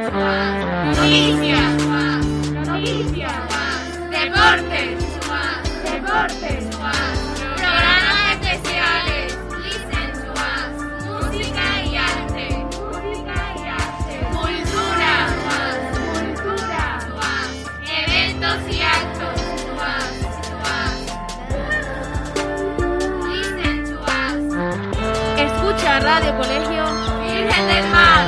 Noticias, deportes, programas especiales, música y arte, cultura, eventos y actos, escucha Radio Colegio Virgen del Mar.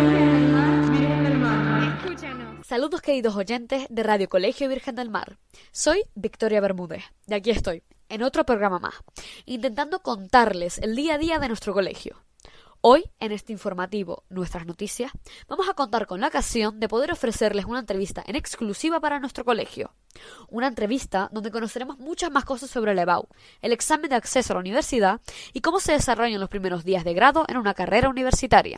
Saludos queridos oyentes de Radio Colegio Virgen del Mar. Soy Victoria Bermúdez y aquí estoy, en otro programa más, intentando contarles el día a día de nuestro colegio. Hoy, en este informativo Nuestras Noticias, vamos a contar con la ocasión de poder ofrecerles una entrevista en exclusiva para nuestro colegio. Una entrevista donde conoceremos muchas más cosas sobre el EBAU, el examen de acceso a la universidad y cómo se desarrollan los primeros días de grado en una carrera universitaria.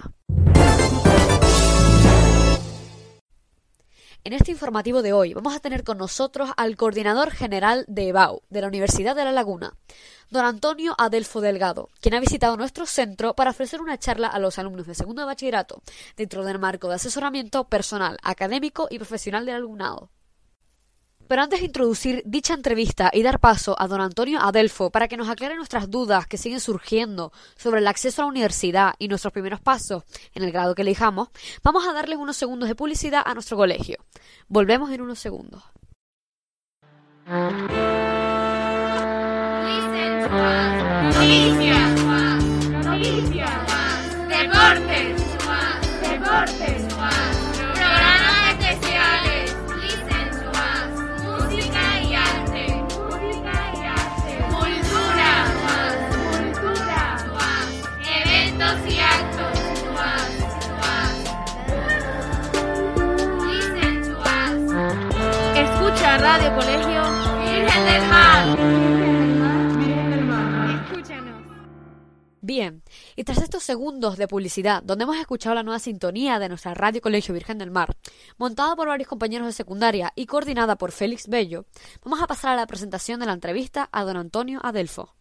En este informativo de hoy vamos a tener con nosotros al coordinador general de EBAU, de la Universidad de La Laguna, don Antonio Adelfo Delgado, quien ha visitado nuestro centro para ofrecer una charla a los alumnos de segundo de bachillerato, dentro del marco de asesoramiento personal, académico y profesional del alumnado. Pero antes de introducir dicha entrevista y dar paso a don Antonio Adelfo para que nos aclare nuestras dudas que siguen surgiendo sobre el acceso a la universidad y nuestros primeros pasos en el grado que elijamos, vamos a darles unos segundos de publicidad a nuestro colegio. Volvemos en unos segundos. Noticias, deportes, programas especiales, música y arte, cultura, eventos y actos, escucha Radio Colegio Virgen del Mar. Bien, y tras estos segundos de publicidad, donde hemos escuchado la nueva sintonía de nuestra Radio Colegio Virgen del Mar, montada por varios compañeros de secundaria y coordinada por Félix Bello, vamos a pasar a la presentación de la entrevista a don Antonio Adelfo.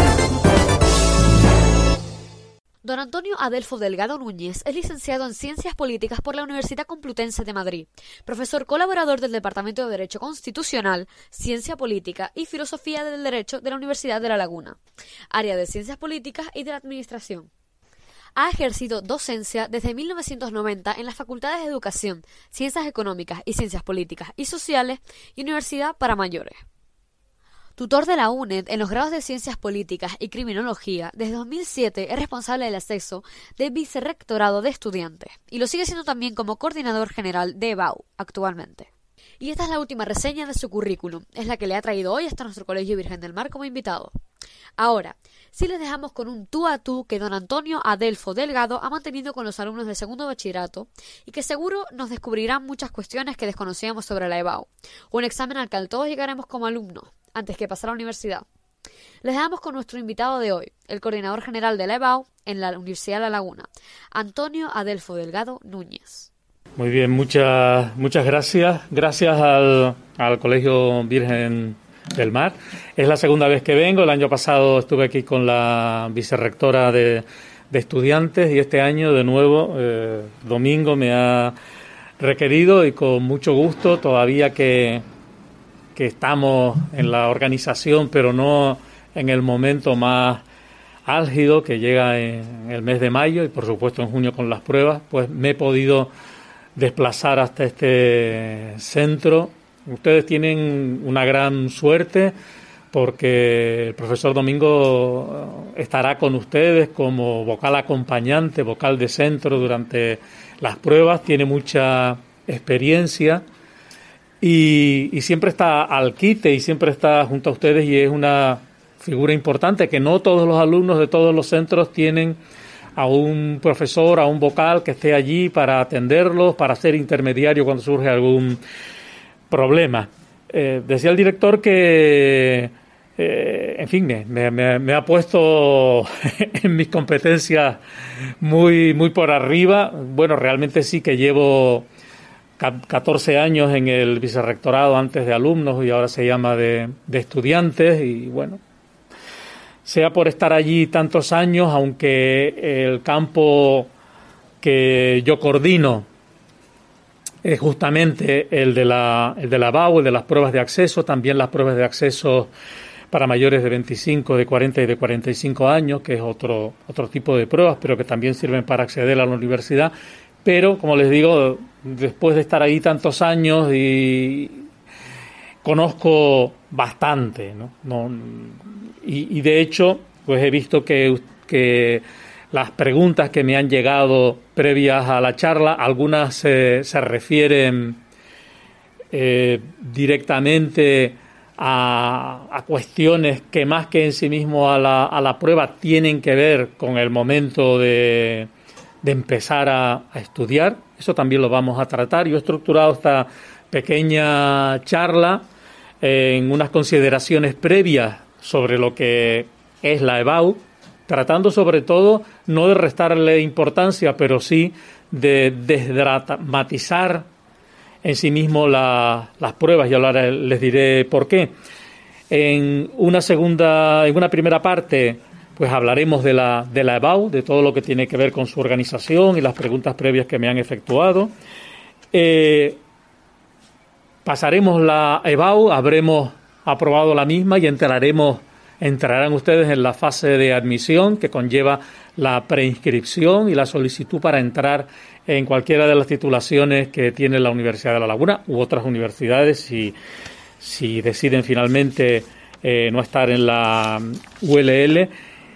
Don Antonio Adelfo Delgado Núñez es licenciado en Ciencias Políticas por la Universidad Complutense de Madrid, profesor colaborador del Departamento de Derecho Constitucional, Ciencia Política y Filosofía del Derecho de la Universidad de La Laguna, área de Ciencias Políticas y de la Administración. Ha ejercido docencia desde 1990 en las Facultades de Educación, Ciencias Económicas y Ciencias Políticas y Sociales y Universidad para Mayores. Tutor de la UNED en los grados de Ciencias Políticas y Criminología, desde 2007 es responsable del acceso del Vicerrectorado de Estudiantes y lo sigue siendo también como coordinador general de EBAU actualmente. Y esta es la última reseña de su currículum, es la que le ha traído hoy hasta nuestro Colegio Virgen del Mar como invitado. Ahora, sí les dejamos con un tú a tú que don Antonio Adelfo Delgado ha mantenido con los alumnos de segundo bachillerato y que seguro nos descubrirán muchas cuestiones que desconocíamos sobre la EBAU, un examen al que todos llegaremos como alumnos, antes que pasar a la universidad. Les dejamos con nuestro invitado de hoy, el coordinador general de la EBAU en la Universidad de La Laguna, Antonio Adelfo Delgado Núñez. Muy bien, muchas gracias. Gracias al Colegio Virgen del Mar. Es la segunda vez que vengo. El año pasado estuve aquí con la vicerrectora de estudiantes y este año de nuevo, Domingo me ha requerido y con mucho gusto, todavía que estamos en la organización, pero no en el momento más álgido que llega en el mes de mayo y por supuesto en junio con las pruebas, pues me he podido desplazar hasta este centro. Ustedes tienen una gran suerte porque el profesor Domingo estará con ustedes como vocal acompañante, vocal de centro durante las pruebas, tiene mucha experiencia y siempre está al quite y siempre está junto a ustedes y es una figura importante que no todos los alumnos de todos los centros tienen a un profesor, a un vocal que esté allí para atenderlos, para ser intermediario cuando surge algún problema. Decía el director que, en fin, me ha puesto en mis competencias muy por arriba. Bueno, realmente sí que llevo 14 años en el vicerrectorado antes de alumnos y ahora se llama de estudiantes y bueno, sea por estar allí tantos años, aunque el campo que yo coordino es justamente el de la EBAU, el de las pruebas de acceso, también las pruebas de acceso para mayores de 25, de 40 y de 45 años, que es otro tipo de pruebas, pero que también sirven para acceder a la universidad. Pero, como les digo, después de estar ahí tantos años y conozco bastante, ¿no? Y de hecho, pues he visto que las preguntas que me han llegado previas a la charla, algunas se refieren directamente a cuestiones que más que en sí mismo a la prueba tienen que ver con el momento de empezar a estudiar. Eso también lo vamos a tratar. Yo he estructurado esta pequeña charla en unas consideraciones previas sobre lo que es la EBAU, tratando sobre todo no de restarle importancia, pero sí de desdramatizar en sí mismo las pruebas, y ahora les diré por qué. En una primera parte, pues hablaremos de la EBAU, de todo lo que tiene que ver con su organización y las preguntas previas que me han efectuado. Pasaremos la EBAU, habremos aprobado la misma y entrarán ustedes en la fase de admisión que conlleva la preinscripción y la solicitud para entrar en cualquiera de las titulaciones que tiene la Universidad de La Laguna u otras universidades si deciden finalmente no estar en la ULL.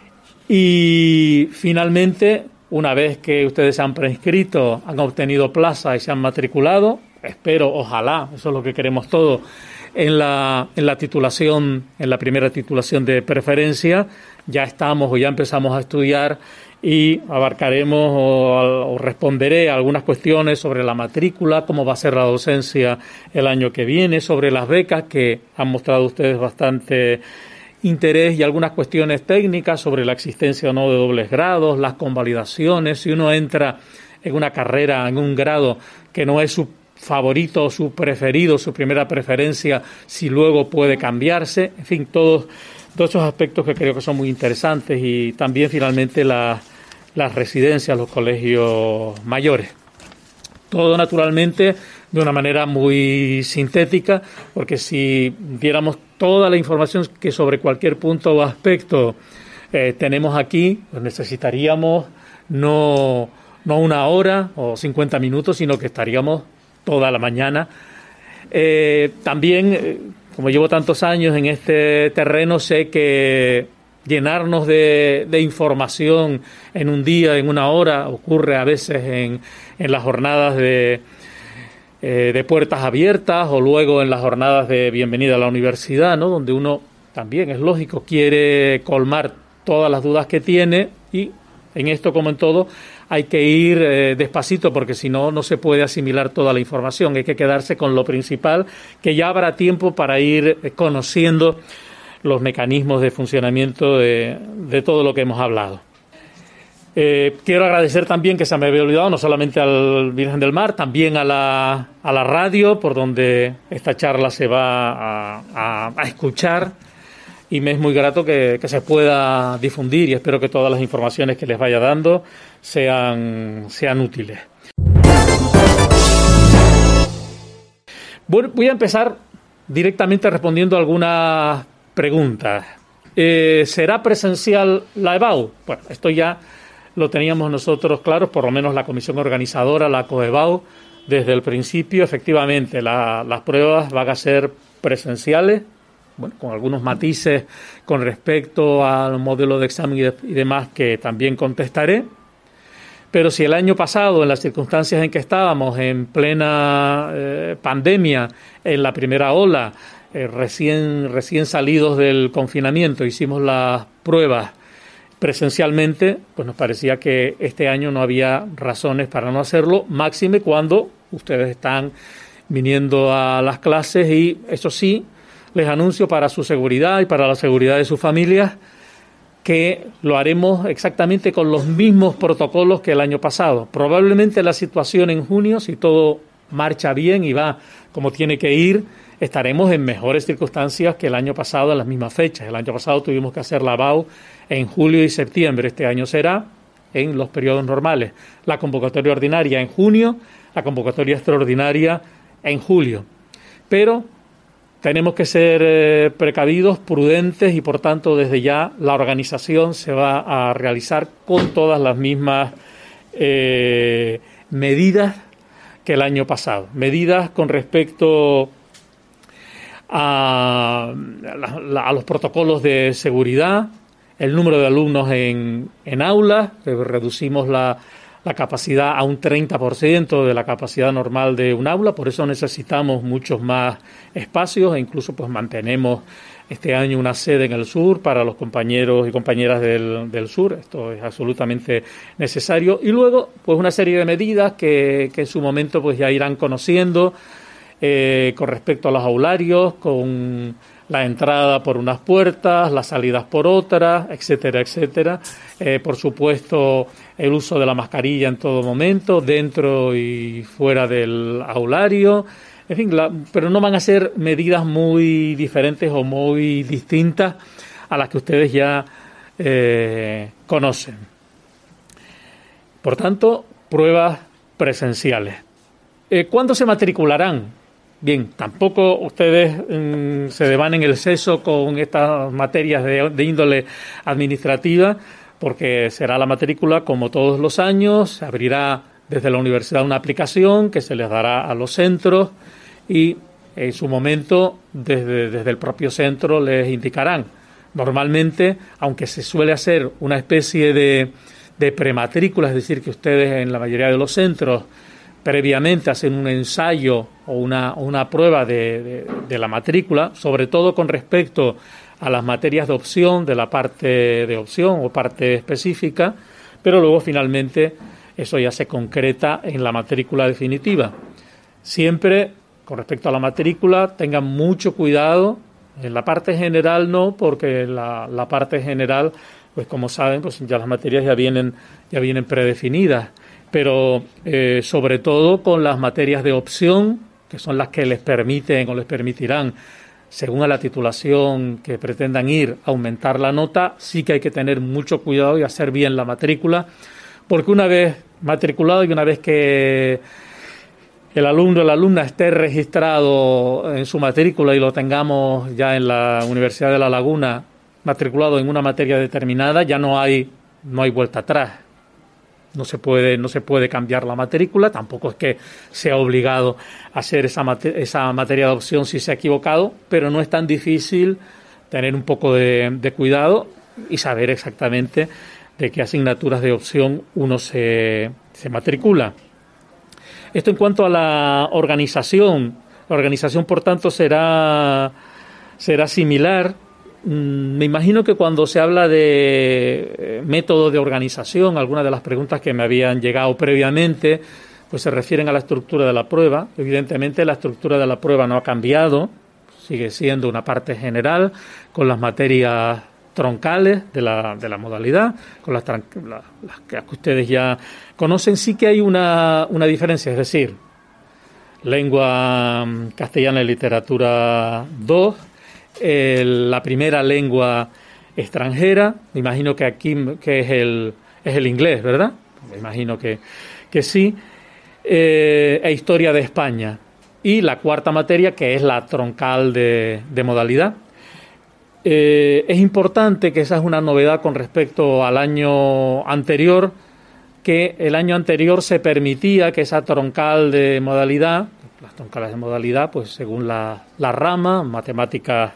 Y finalmente, una vez que ustedes se han preinscrito, han obtenido plaza y se han matriculado, espero, ojalá, eso es lo que queremos todos, en la titulación, en la primera titulación de preferencia, ya empezamos a estudiar y abarcaremos o responderé a algunas cuestiones sobre la matrícula, cómo va a ser la docencia el año que viene, sobre las becas que han mostrado ustedes bastante interés, y algunas cuestiones técnicas sobre la existencia o no de dobles grados, las convalidaciones, si uno entra en una carrera, en un grado que no es su favorito, su preferido, su primera preferencia, si luego puede cambiarse, en fin, todos esos aspectos que creo que son muy interesantes, y también finalmente las residencias, los colegios mayores. Todo naturalmente de una manera muy sintética, porque si diéramos toda la información que sobre cualquier punto o aspecto tenemos aquí, pues necesitaríamos no una hora o 50 minutos, sino que estaríamos toda la mañana. También, como llevo tantos años en este terreno, sé que llenarnos de información en un día, en una hora, ocurre a veces en las jornadas de puertas abiertas o luego en las jornadas de bienvenida a la universidad, ¿no? Donde uno también, es lógico, quiere colmar todas las dudas que tiene, y en esto, como en todo, hay que ir despacito, porque si no, no se puede asimilar toda la información. Hay que quedarse con lo principal, que ya habrá tiempo para ir conociendo los mecanismos de funcionamiento de todo lo que hemos hablado. Quiero agradecer también, que se me había olvidado, no solamente al Virgen del Mar, también a la radio, por donde esta charla se va a escuchar, y me es muy grato que se pueda difundir, y espero que todas las informaciones que les vaya dando sean útiles. Bueno, voy a empezar directamente respondiendo a algunas preguntas. ¿Será presencial la EBAU? Bueno, esto ya lo teníamos nosotros claros, por lo menos la comisión organizadora, la COEBAU, desde el principio. Efectivamente, las pruebas van a ser presenciales, bueno, con algunos matices con respecto al modelo de examen y demás, que también contestaré. Pero si el año pasado, en las circunstancias en que estábamos, en plena pandemia, en la primera ola, recién salidos del confinamiento, hicimos las pruebas presencialmente, pues nos parecía que este año no había razones para no hacerlo, máxime cuando ustedes están viniendo a las clases, y eso sí, les anuncio, para su seguridad y para la seguridad de sus familias, que lo haremos exactamente con los mismos protocolos que el año pasado. Probablemente la situación en junio, si todo marcha bien y va como tiene que ir, estaremos en mejores circunstancias que el año pasado en las mismas fechas. El año pasado tuvimos que hacer la EBAU en julio y septiembre. Este año será en los periodos normales. La convocatoria ordinaria en junio, la convocatoria extraordinaria en julio. Pero tenemos que ser precavidos, prudentes, y por tanto desde ya la organización se va a realizar con todas las mismas medidas que el año pasado. Medidas con respecto a los protocolos de seguridad, el número de alumnos en aulas, reducimos la capacidad a un 30% de la capacidad normal de un aula, por eso necesitamos muchos más espacios e incluso pues mantenemos este año una sede en el sur para los compañeros y compañeras del sur. Esto es absolutamente necesario. Y luego pues una serie de medidas que en su momento pues ya irán conociendo con respecto a los aularios, con la entrada por unas puertas, las salidas por otras, etcétera, etcétera. Por supuesto, el uso de la mascarilla en todo momento, dentro y fuera del aulario. En fin, pero no van a ser medidas muy diferentes o muy distintas a las que ustedes ya conocen. Por tanto, pruebas presenciales. ¿Cuándo se matricularán? Bien, tampoco ustedes se devanen el seso con estas materias de índole administrativa, porque será la matrícula como todos los años. Se abrirá desde la universidad una aplicación que se les dará a los centros y en su momento desde el propio centro les indicarán. Normalmente, aunque se suele hacer una especie de prematrícula, es decir, que ustedes en la mayoría de los centros previamente hacen un ensayo o una prueba de la matrícula, sobre todo con respecto a las materias de opción, de la parte de opción o parte específica, pero luego finalmente eso ya se concreta en la matrícula definitiva. Siempre, con respecto a la matrícula, tengan mucho cuidado. En la parte general no, porque la parte general, pues como saben, pues ya las materias ya vienen predefinidas. Pero sobre todo con las materias de opción, que son las que les permiten o les permitirán, según a la titulación que pretendan ir, aumentar la nota, sí que hay que tener mucho cuidado y hacer bien la matrícula, porque una vez matriculado y una vez que el alumno o la alumna esté registrado en su matrícula y lo tengamos ya en la Universidad de La Laguna matriculado en una materia determinada, ya no hay vuelta atrás. No se puede cambiar la matrícula, tampoco es que sea obligado a hacer esa materia de opción si se ha equivocado, pero no es tan difícil tener un poco de cuidado y saber exactamente de qué asignaturas de opción uno se matricula. Esto en cuanto a la organización. La organización, por tanto, será similar. Me imagino que cuando se habla de método de organización, algunas de las preguntas que me habían llegado previamente, pues se refieren a la estructura de la prueba. Evidentemente la estructura de la prueba no ha cambiado, sigue siendo una parte general con las materias troncales de la modalidad, con las que ustedes ya conocen. Sí que hay una diferencia, es decir, lengua castellana y literatura 2, la primera lengua extranjera, me imagino que aquí que es el inglés, ¿verdad? Me imagino que sí, e historia de España. Y la cuarta materia, que es la troncal de modalidad. Es importante que esa es una novedad con respecto al año anterior, que el año anterior se permitía que esa troncal de modalidad, las troncales de modalidad, pues según la rama, matemáticas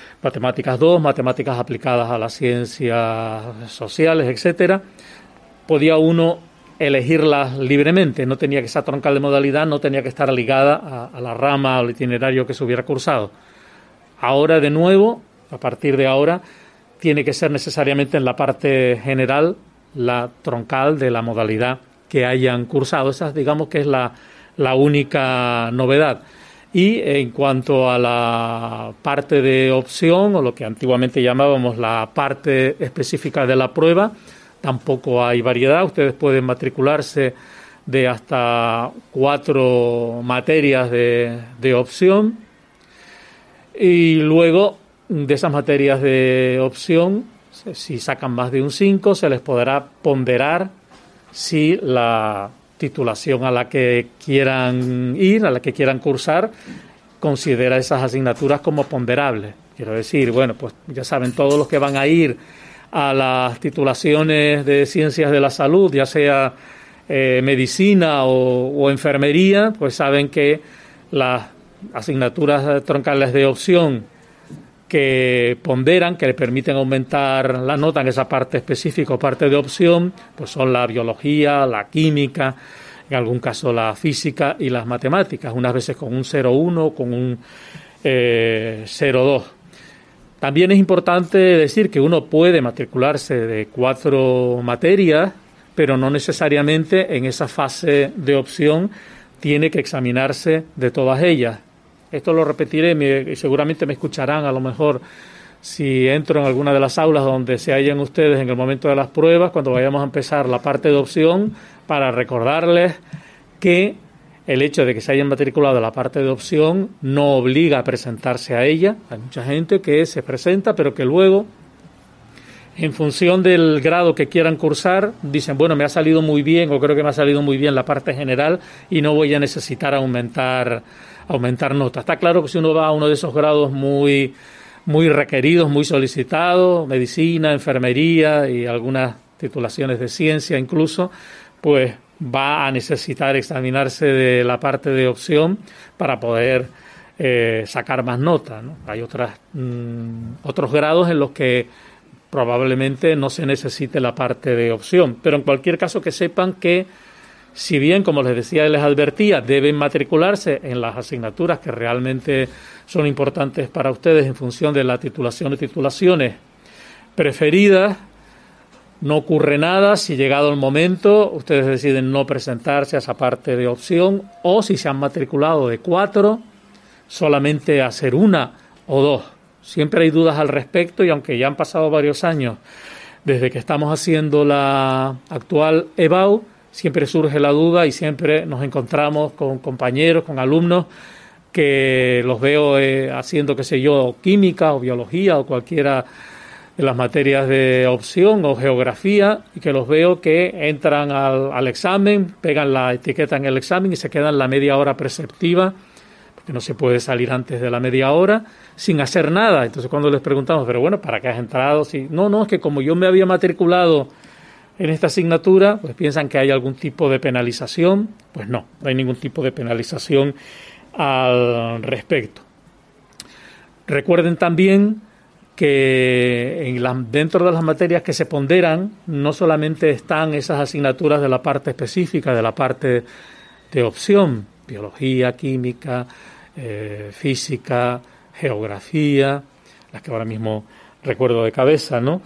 2, matemáticas aplicadas a las ciencias sociales, etcétera, podía uno elegirlas libremente. No tenía que esa troncal de modalidad no tenía que estar ligada a la rama o al itinerario que se hubiera cursado. Ahora, de nuevo, a partir de ahora, tiene que ser necesariamente en la parte general la troncal de la modalidad que hayan cursado. Esa, digamos, que es la única novedad. Y en cuanto a la parte de opción, o lo que antiguamente llamábamos la parte específica de la prueba, tampoco hay variedad. Ustedes pueden matricularse de hasta 4 materias de opción, y luego de esas materias de opción, si sacan más de un 5, se les podrá ponderar si la titulación a la que quieran ir, a la que quieran cursar, considera esas asignaturas como ponderables. Quiero decir, bueno, pues ya saben, todos los que van a ir a las titulaciones de ciencias de la salud, ya sea medicina o enfermería, pues saben que las asignaturas troncales de opción que ponderan, que le permiten aumentar la nota en esa parte específica o parte de opción, pues son la biología, la química, en algún caso la física y las matemáticas, unas veces con un 0,1, con un 0,2. También es importante decir que uno puede matricularse de 4 materias, pero no necesariamente en esa fase de opción tiene que examinarse de todas ellas. Esto lo repetiré y seguramente me escucharán a lo mejor si entro en alguna de las aulas donde se hallen ustedes en el momento de las pruebas, cuando vayamos a empezar la parte de opción, para recordarles que el hecho de que se hayan matriculado en la parte de opción no obliga a presentarse a ella. Hay mucha gente que se presenta, pero que luego, en función del grado que quieran cursar, dicen, bueno, me ha salido muy bien o creo que me ha salido muy bien la parte general y no voy a necesitar aumentar notas. Está claro que si uno va a uno de esos grados muy requeridos, muy solicitados, medicina, enfermería y algunas titulaciones de ciencia incluso, pues va a necesitar examinarse de la parte de opción para poder sacar más notas, ¿no? Hay otros grados en los que probablemente no se necesite la parte de opción, pero en cualquier caso que sepan que, si bien, como les decía y les advertía, deben matricularse en las asignaturas que realmente son importantes para ustedes en función de la titulación o titulaciones preferidas, no ocurre nada si llegado el momento ustedes deciden no presentarse a esa parte de opción, o si se han matriculado de 4, solamente hacer 1 o 2. Siempre hay dudas al respecto y aunque ya han pasado varios años desde que estamos haciendo la actual EBAU, siempre surge la duda y siempre nos encontramos con compañeros, con alumnos que los veo haciendo, qué sé yo, química o biología o cualquiera de las materias de opción o geografía, y que los veo que entran al examen, pegan la etiqueta en el examen y se quedan la media hora preceptiva, porque no se puede salir antes de la media hora, sin hacer nada. Entonces cuando les preguntamos, pero bueno, ¿para qué has entrado? Si, no, es que como yo me había matriculado en esta asignatura, pues piensan que hay algún tipo de penalización. Pues no hay ningún tipo de penalización al respecto. Recuerden también que dentro de las materias que se ponderan no solamente están esas asignaturas de la parte específica, de la parte de opción, biología, química, física, geografía, las que ahora mismo recuerdo de cabeza, ¿no?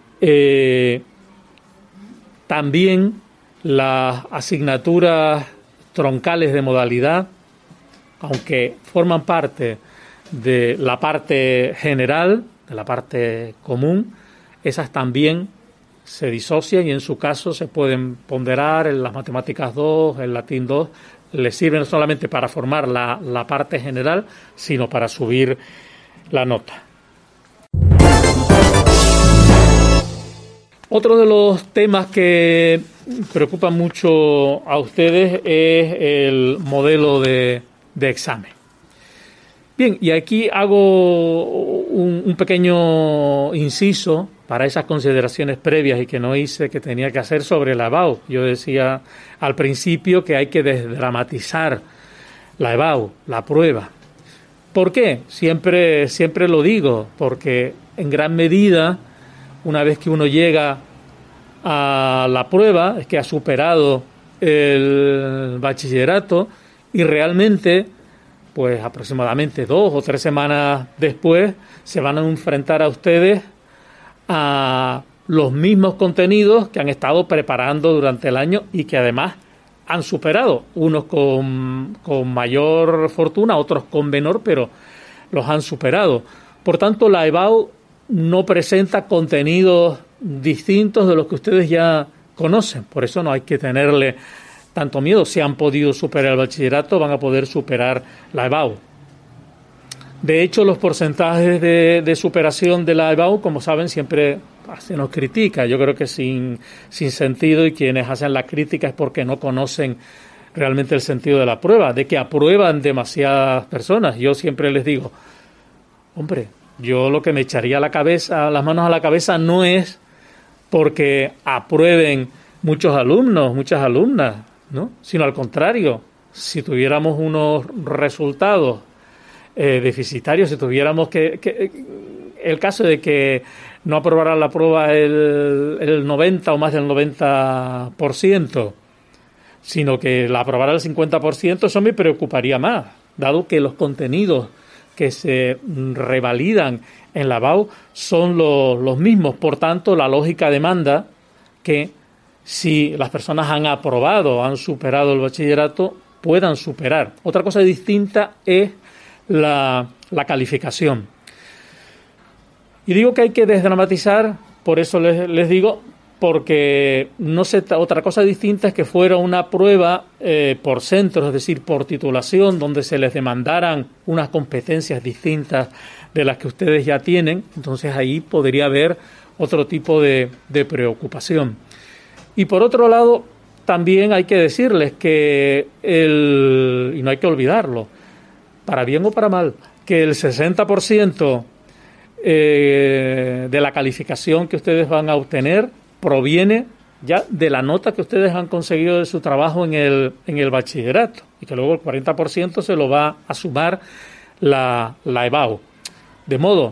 También las asignaturas troncales de modalidad, aunque forman parte de la parte general, de la parte común, esas también se disocian y en su caso se pueden ponderar en las matemáticas 2, el latín 2, les sirven no solamente para formar la parte general, sino para subir la nota. Otro de los temas que preocupan mucho a ustedes es el modelo de examen. Bien, y aquí hago un pequeño inciso para esas consideraciones previas y que no hice, que tenía que hacer sobre la EBAU. Yo decía al principio que hay que desdramatizar la EBAU, la prueba. ¿Por qué? Siempre lo digo, porque en gran medida, una vez que uno llega a la prueba, es que ha superado el bachillerato y realmente, pues aproximadamente 2 o 3 semanas después, se van a enfrentar a ustedes a los mismos contenidos que han estado preparando durante el año y que además han superado, unos con mayor fortuna, otros con menor, pero los han superado. Por tanto, la EBAU no presenta contenidos distintos de los que ustedes ya conocen, por eso no hay que tenerle tanto miedo. Si han podido superar el bachillerato, van a poder superar la EBAU. De hecho, los porcentajes de superación de la EBAU, como saben, siempre se nos critica, yo creo que sin sentido, y quienes hacen la crítica es porque no conocen realmente el sentido de la prueba, de que aprueban demasiadas personas. Yo siempre les digo, hombre, yo lo que me echaría las manos a la cabeza no es porque aprueben muchos alumnos, muchas alumnas, ¿no? Sino al contrario, si tuviéramos unos resultados deficitarios, si tuviéramos que el caso de que no aprobara la prueba el 90 o más del 90%, sino que la aprobara el 50%, eso me preocuparía más, dado que los contenidos que se revalidan en la BAU son los mismos. Por tanto, la lógica demanda que si las personas han aprobado, han superado el bachillerato, puedan superar. Otra cosa distinta es la calificación. Y digo que hay que desdramatizar, por eso les digo, porque otra cosa distinta es que fuera una prueba por centros, es decir, por titulación, donde se les demandaran unas competencias distintas de las que ustedes ya tienen. Entonces ahí podría haber otro tipo de preocupación. Y por otro lado, también hay que decirles que y no hay que olvidarlo, para bien o para mal, que el 60% de la calificación que ustedes van a obtener proviene ya de la nota que ustedes han conseguido de su trabajo en el bachillerato, y que luego el 40% se lo va a sumar la EBAU. De modo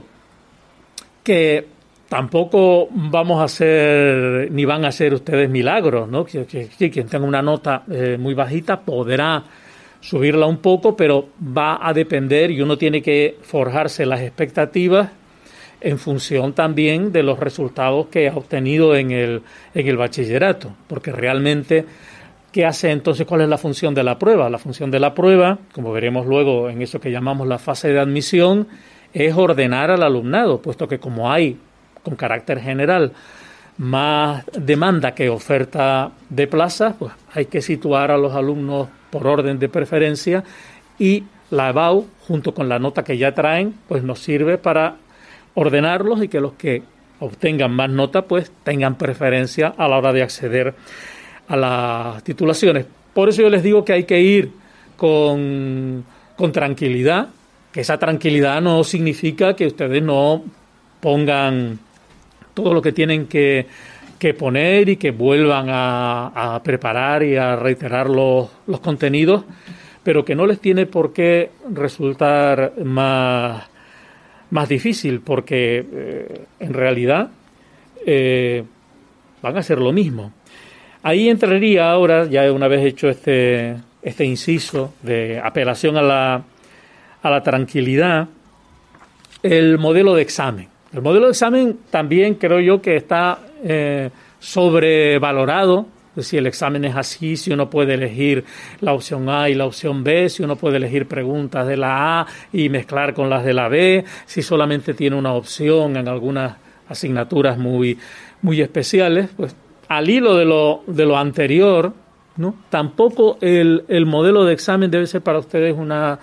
que tampoco vamos a hacer, ni van a hacer ustedes milagros, ¿no? Que quien tenga una nota muy bajita podrá subirla un poco, pero va a depender, y uno tiene que forjarse las expectativas en función también de los resultados que ha obtenido en el bachillerato, porque realmente, ¿qué hace entonces? ¿Cuál es la función de la prueba? La función de la prueba, como veremos luego en eso que llamamos la fase de admisión, es ordenar al alumnado, puesto que como hay, con carácter general, más demanda que oferta de plazas, pues hay que situar a los alumnos por orden de preferencia, y la EBAU, junto con la nota que ya traen, pues nos sirve para ordenarlos y que los que obtengan más nota pues tengan preferencia a la hora de acceder a las titulaciones. Por eso yo les digo que hay que ir con tranquilidad, que esa tranquilidad no significa que ustedes no pongan todo lo que tienen que poner y que vuelvan a preparar y a reiterar los contenidos, pero que no les tiene por qué resultar más difícil, porque en realidad van a hacer lo mismo. Ahí entraría ahora, ya una vez hecho este inciso de apelación a la tranquilidad, el modelo de examen. El modelo de examen también creo yo que está sobrevalorado. Si el examen es así, si uno puede elegir la opción A y la opción B, si uno puede elegir preguntas de la A y mezclar con las de la B, si solamente tiene una opción en algunas asignaturas muy, muy especiales, pues al hilo de lo anterior, ¿no? Tampoco el modelo de examen debe ser para ustedes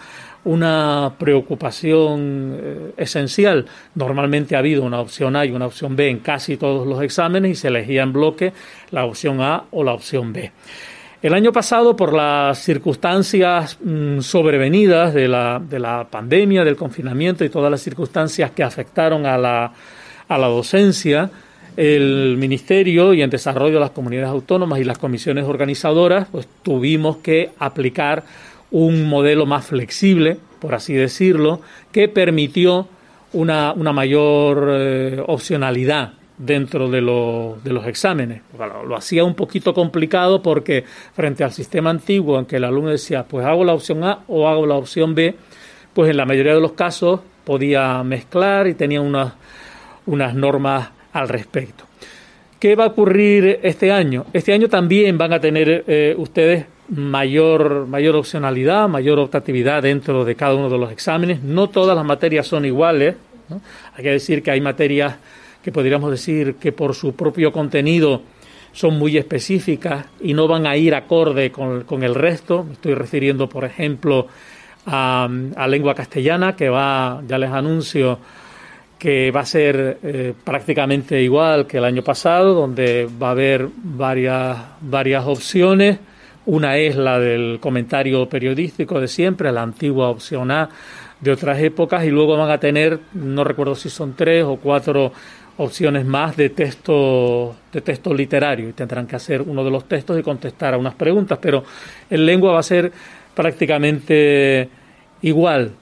una preocupación esencial. Normalmente ha habido una opción A y una opción B en casi todos los exámenes y se elegía en bloque la opción A o la opción B. El año pasado, por las circunstancias sobrevenidas de la pandemia, del confinamiento y todas las circunstancias que afectaron a la docencia, el Ministerio, y en desarrollo de las comunidades autónomas y las comisiones organizadoras, pues tuvimos que aplicar un modelo más flexible, por así decirlo, que permitió una mayor opcionalidad dentro de los exámenes. Bueno, lo hacía un poquito complicado porque frente al sistema antiguo en que el alumno decía, pues hago la opción A o hago la opción B, pues en la mayoría de los casos podía mezclar y tenía unas normas al respecto. ¿Qué va a ocurrir este año? Este año también van a tener ustedes mayor opcionalidad, mayor optatividad dentro de cada uno de los exámenes. No todas las materias son iguales, ¿no? Hay que decir que hay materias que podríamos decir que por su propio contenido son muy específicas y no van a ir acorde con el resto. Me estoy refiriendo, por ejemplo, a lengua castellana, que va, ya les anuncio, que va a ser prácticamente igual que el año pasado, donde va a haber varias opciones. Una es la del comentario periodístico de siempre, la antigua opción A de otras épocas, y luego van a tener, no recuerdo si son 3 o 4 opciones más de texto literario, y tendrán que hacer uno de los textos y contestar a unas preguntas, pero en lengua va a ser prácticamente igual.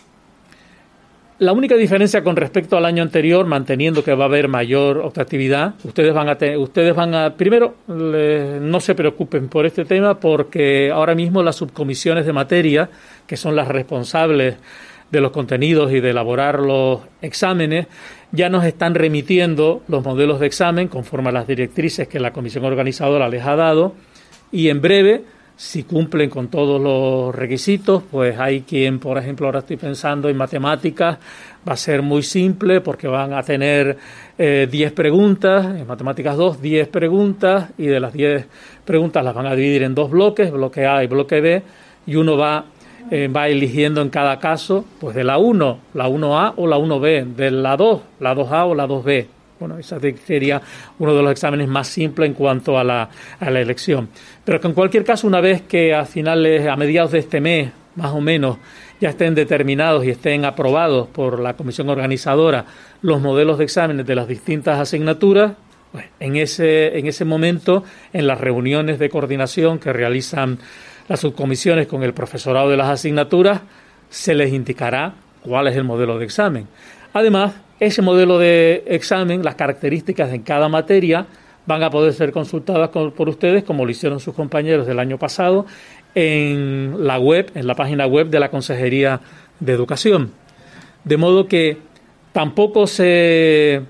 La única diferencia con respecto al año anterior, manteniendo que va a haber mayor optatividad, ustedes van a primero, no se preocupen por este tema, porque ahora mismo las subcomisiones de materia, que son las responsables de los contenidos y de elaborar los exámenes, ya nos están remitiendo los modelos de examen conforme a las directrices que la comisión organizadora les ha dado, y en breve, si cumplen con todos los requisitos, pues hay quien, por ejemplo, ahora estoy pensando en matemáticas, va a ser muy simple porque van a tener 10 preguntas, en matemáticas 2, 10 preguntas, y de las 10 preguntas las van a dividir en 2 bloques, bloque A y bloque B, y uno va eligiendo en cada caso, pues de la 1, la 1A o la 1B, de la 2, la 2A o la 2B. Bueno, ese sería uno de los exámenes más simples en cuanto a la elección. Pero que en cualquier caso, una vez que a mediados de este mes, más o menos, ya estén determinados y estén aprobados por la comisión organizadora los modelos de exámenes de las distintas asignaturas, pues en ese momento, en las reuniones de coordinación que realizan las subcomisiones con el profesorado de las asignaturas, se les indicará cuál es el modelo de examen. Además, ese modelo de examen, las características en cada materia, van a poder ser consultadas por ustedes, como lo hicieron sus compañeros del año pasado, en la página web de la Consejería de Educación. De modo que tampoco se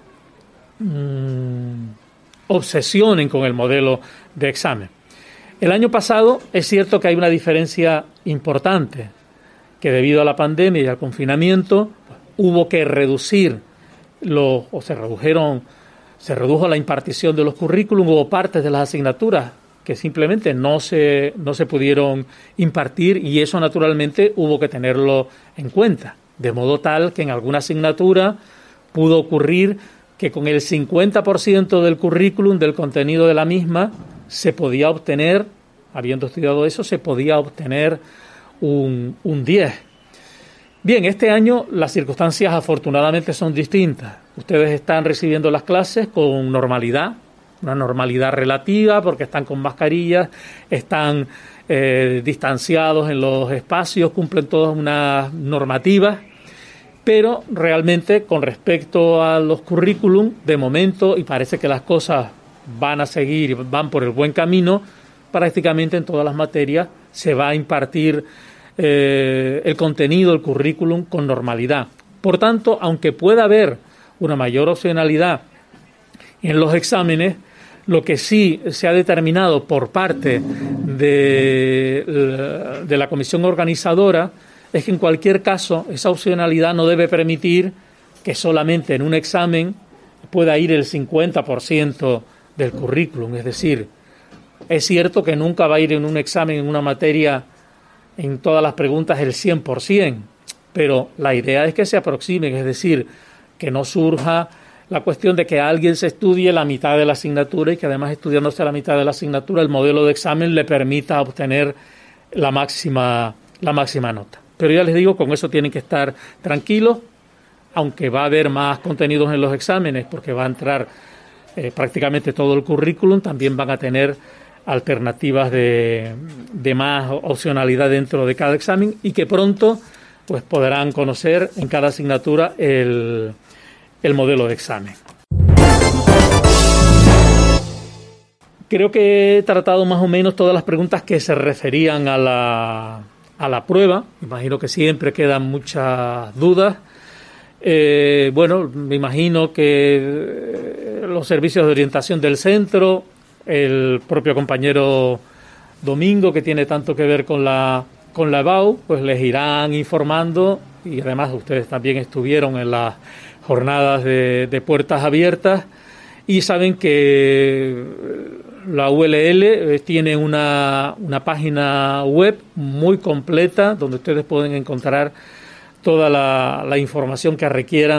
obsesionen con el modelo de examen. El año pasado es cierto que hay una diferencia importante, que debido a la pandemia y al confinamiento hubo que se redujo la impartición de los currículum, hubo partes de las asignaturas que simplemente no se pudieron impartir, y eso naturalmente hubo que tenerlo en cuenta, de modo tal que en alguna asignatura pudo ocurrir que con el 50% del currículum, del contenido de la misma, se podía obtener, habiendo estudiado eso, se podía obtener un 10. Bien, este año las circunstancias afortunadamente son distintas. Ustedes están recibiendo las clases con normalidad, una normalidad relativa, porque están con mascarillas, están distanciados en los espacios, cumplen todas unas normativas, pero realmente con respecto a los currículum, de momento, y parece que las cosas van a seguir, van por el buen camino, prácticamente en todas las materias se va a impartir el contenido, el currículum con normalidad. Por tanto, aunque pueda haber una mayor opcionalidad en los exámenes, lo que sí se ha determinado por parte de la comisión organizadora es que en cualquier caso esa opcionalidad no debe permitir que solamente en un examen pueda ir el 50% del currículum. Es decir, es cierto que nunca va a ir en un examen, en una materia, en todas las preguntas el 100%, pero la idea es que se aproximen, es decir, que no surja la cuestión de que alguien se estudie la mitad de la asignatura y que además estudiándose la mitad de la asignatura el modelo de examen le permita obtener la máxima nota. Pero ya les digo, con eso tienen que estar tranquilos, aunque va a haber más contenidos en los exámenes porque va a entrar prácticamente todo el currículum, también van a tener alternativas de más opcionalidad dentro de cada examen, y que pronto pues podrán conocer en cada asignatura el modelo de examen. Creo que he tratado más o menos todas las preguntas que se referían a la prueba. Imagino que siempre quedan muchas dudas. Bueno, me imagino que los servicios de orientación del centro, el propio compañero Domingo, que tiene tanto que ver con la EBAU, pues les irán informando, y además ustedes también estuvieron en las jornadas de puertas abiertas y saben que la ULL tiene una página web muy completa donde ustedes pueden encontrar toda la información que requieran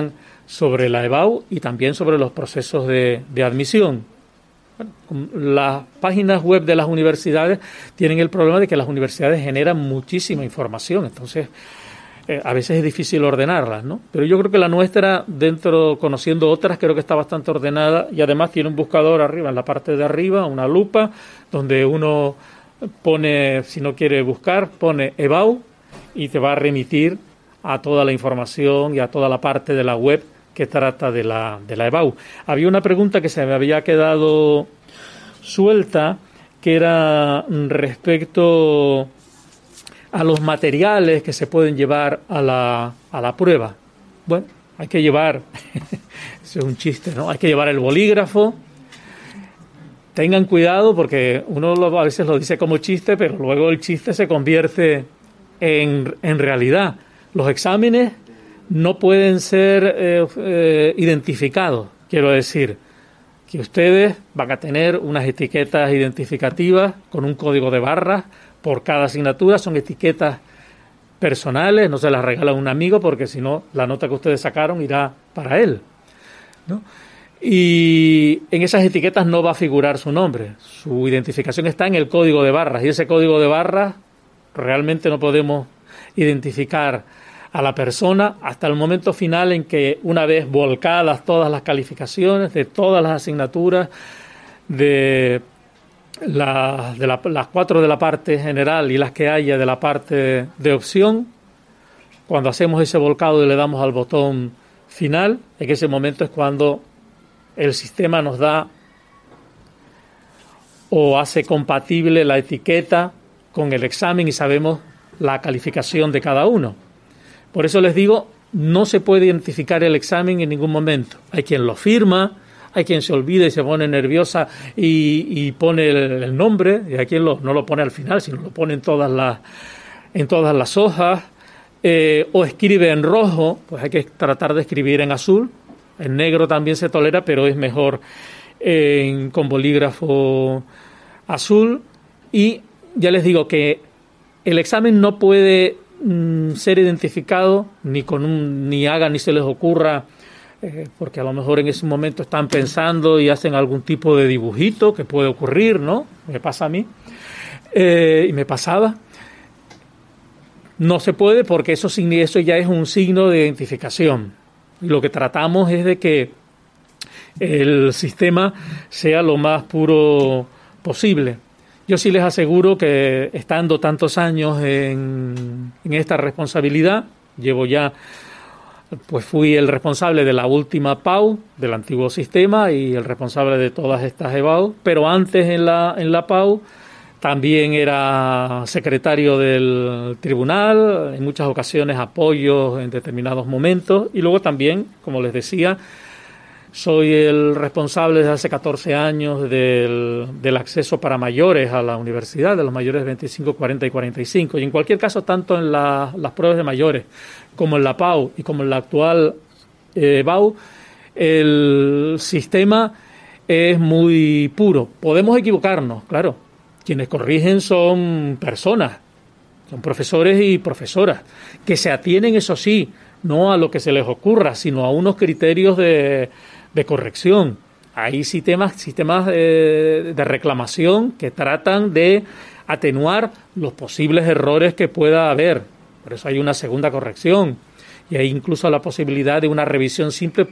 sobre la EBAU y también sobre los procesos de admisión. Bueno, las páginas web de las universidades tienen el problema de que las universidades generan muchísima información, entonces a veces es difícil ordenarlas, ¿no? Pero yo creo que la nuestra, conociendo otras, creo que está bastante ordenada y además tiene un buscador arriba, en la parte de arriba, una lupa, donde uno pone, si no quiere buscar, pone EBAU y te va a remitir a toda la información y a toda la parte de la web que trata de la EBAU. Había una pregunta que se me había quedado suelta, que era respecto a los materiales que se pueden llevar a la prueba. Bueno, hay que llevar, eso es un chiste, ¿no? Hay que llevar el bolígrafo. Tengan cuidado porque uno a veces lo dice como chiste, pero luego el chiste se convierte en realidad. Los exámenes no pueden ser identificados. Quiero decir que ustedes van a tener unas etiquetas identificativas con un código de barras por cada asignatura. Son etiquetas personales, no se las regala un amigo porque si no la nota que ustedes sacaron irá para él, ¿no? Y en esas etiquetas no va a figurar su nombre. Su identificación está en el código de barras y ese código de barras realmente no podemos identificar a la persona hasta el momento final en que, una vez volcadas todas las calificaciones de todas las asignaturas de las 4 de la parte general y las que haya de la parte de opción, cuando hacemos ese volcado y le damos al botón final, en ese momento es cuando el sistema nos da o hace compatible la etiqueta con el examen y sabemos la calificación de cada uno. Por eso les digo, no se puede identificar el examen en ningún momento. Hay quien lo firma, hay quien se olvida y se pone nerviosa y pone el nombre, y hay quien no lo pone al final, sino lo pone en todas las hojas, o escribe en rojo, pues hay que tratar de escribir en azul. En negro también se tolera, pero es mejor con bolígrafo azul. Y ya les digo que el examen no puede ser identificado ni haga ni se les ocurra, porque a lo mejor en ese momento están pensando y hacen algún tipo de dibujito que puede ocurrir, ¿no? Me pasa a mí y me pasaba. No se puede porque eso ya es un signo de identificación. Y lo que tratamos es de que el sistema sea lo más puro posible. Yo sí les aseguro que estando tantos años en esta responsabilidad, fui el responsable de la última PAU del antiguo sistema y el responsable de todas estas EBAU, pero antes en la PAU también era secretario del tribunal, en muchas ocasiones apoyo en determinados momentos y luego también, como les decía, soy el responsable desde hace 14 años del acceso para mayores a la universidad, de los mayores de 25, 40 y 45. Y en cualquier caso, tanto en las pruebas de mayores como en la PAU y como en la actual EBAU, el sistema es muy puro. Podemos equivocarnos, claro. Quienes corrigen son personas, son profesores y profesoras, que se atienen, eso sí, no a lo que se les ocurra, sino a unos criterios de corrección. Hay sistemas de reclamación que tratan de atenuar los posibles errores que pueda haber. Por eso hay una segunda corrección. Y hay incluso la posibilidad de una revisión simple